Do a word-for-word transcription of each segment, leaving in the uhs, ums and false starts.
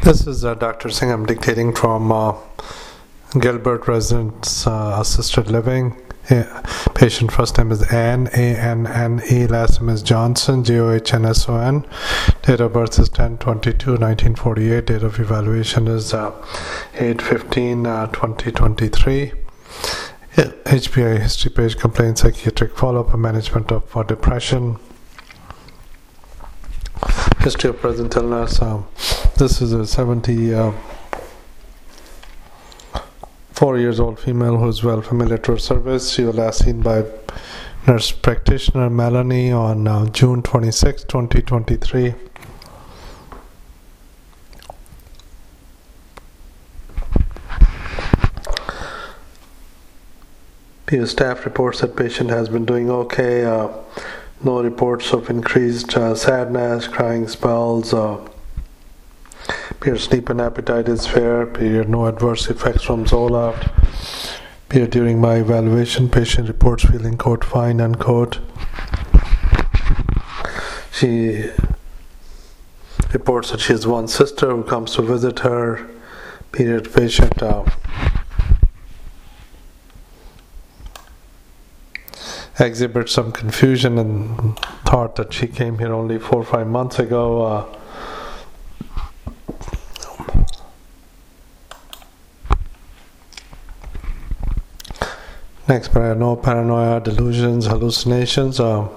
This is uh, Doctor Singh. I'm dictating from uh, Gilbert Residence uh, Assisted Living. Yeah. Patient first name is Ann, A N N E. Last name is Johnson, J O H N S O N. Date of birth is ten twenty-two nineteen forty-eight. Date of evaluation is uh, eight fifteen twenty twenty-three. H P I history page, complaint, psychiatric follow-up, and management of for depression. History of present illness. Um, this is a seventy-four years old female who is well familiar to her service. She was last seen by nurse practitioner Melanie on uh, June twenty-sixth, twenty twenty-three. P U staff reports that patient has been doing okay. Uh, no reports of increased uh, sadness, crying spells. Uh, period sleep and appetite is fair. Period no adverse effects from Zoloft. Period during my evaluation, patient reports feeling quote fine unquote. She reports that she has one sister who comes to visit her. Period patient. Uh, exhibits some confusion and thought that she came here only four or five months ago. Uh, next paragraph, no paranoia, delusions, hallucinations. Uh,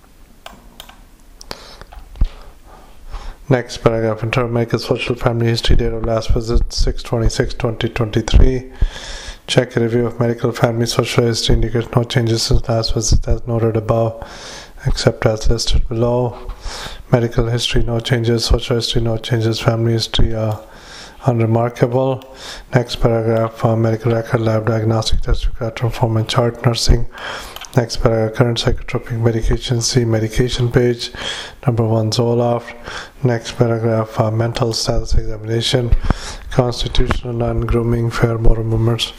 next paragraph, intermediate social family history, date of last visit six twenty-six twenty twenty-three. Check a review of medical family social history indicates no changes since last visit as noted above, except as listed below. Medical history, no changes. Social history, no changes. Family history, uh, unremarkable. Next paragraph, uh, medical record, lab diagnostic test, record form and chart, nursing. Next paragraph, current psychotropic medication, see medication page. Number one, Zoloft. Next paragraph, uh, mental status examination, constitutional non-grooming, fair motor movements.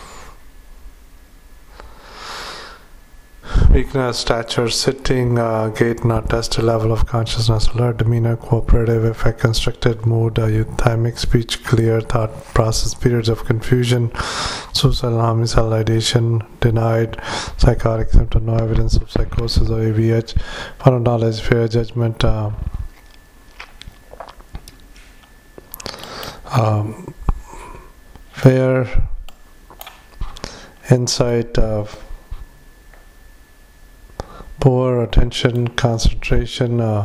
Weakness, stature, sitting, uh, gait not tested, level of consciousness, alert, demeanor, cooperative, effect, constructed, mood, uh, euthymic, speech, clear, thought process, periods of confusion, suicidal, homicidal, ideation, denied, psychotic symptom, no evidence of psychosis or A V H, found knowledge, fear, judgment, uh, um, fear, insight, uh, poor attention, concentration, uh,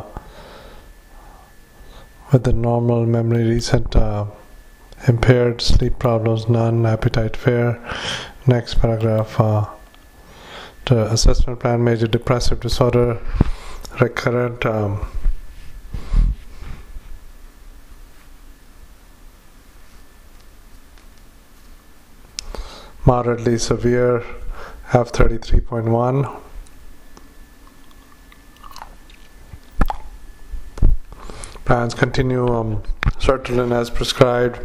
with the normal memory, recent uh, impaired, sleep problems, none, appetite fair. Next paragraph, uh, the assessment plan, major depressive disorder, recurrent, um, moderately severe, F thirty-three point one. Plans continue um, sertraline as prescribed.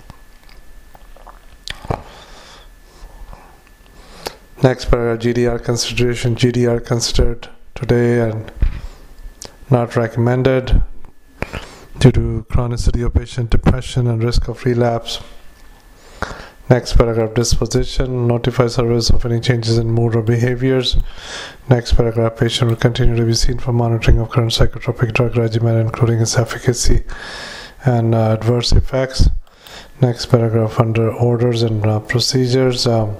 Next paragraph, G D R consideration. G D R considered today and not recommended due to chronicity of patient depression and risk of relapse. Next paragraph, disposition. Notify service of any changes in mood or behaviors. Next paragraph, patient will continue to be seen for monitoring of current psychotropic drug regimen, including its efficacy and uh, adverse effects. Next paragraph, under orders and uh, procedures. Um,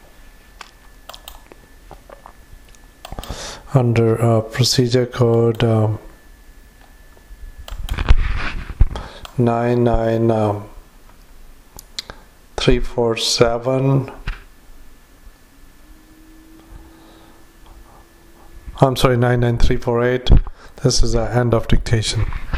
under uh, procedure code um, nine nine um, three four seven. I'm sorry, nine nine three four eight. This is the end of dictation.